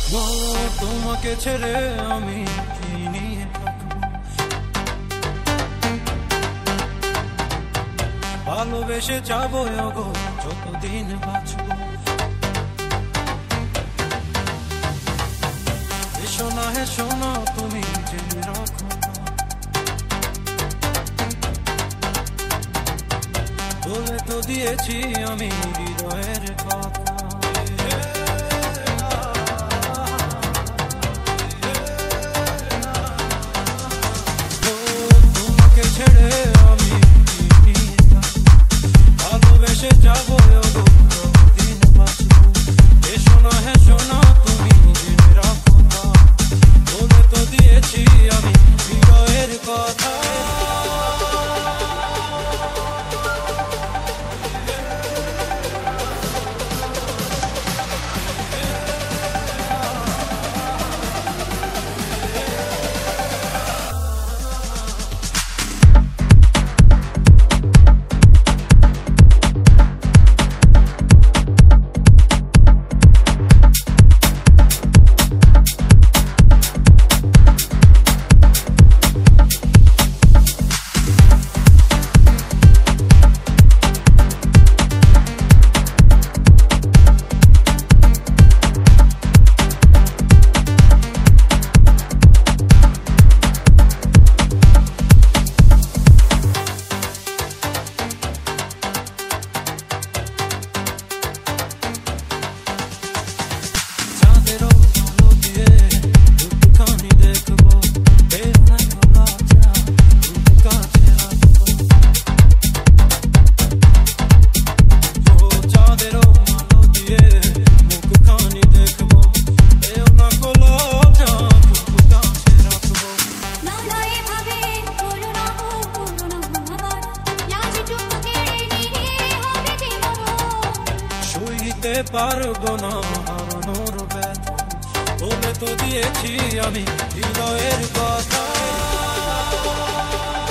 বলো তোমাকে ছেড়ে আমি কি নিয়ে থাকবো, ভালোবেসে যাবো গো যতদিন বাঁচবো। এসো না হে শোনো তুমি জেনে রাখো, বলে তো দিয়েছি আমি হৃদয়ের কথা। তোমাকে ছেড়ে আমি ভালোবেসে যাবো দিন বাঁচবো। এসো না হে শোনো তুমি জেনে রাখো, বলে তো দিয়েছি আমি হৃদয়ের কথা। পারবো না হারানোর ব্যথা, বলে তো দিয়েছি আমি হৃদয়ের কথা।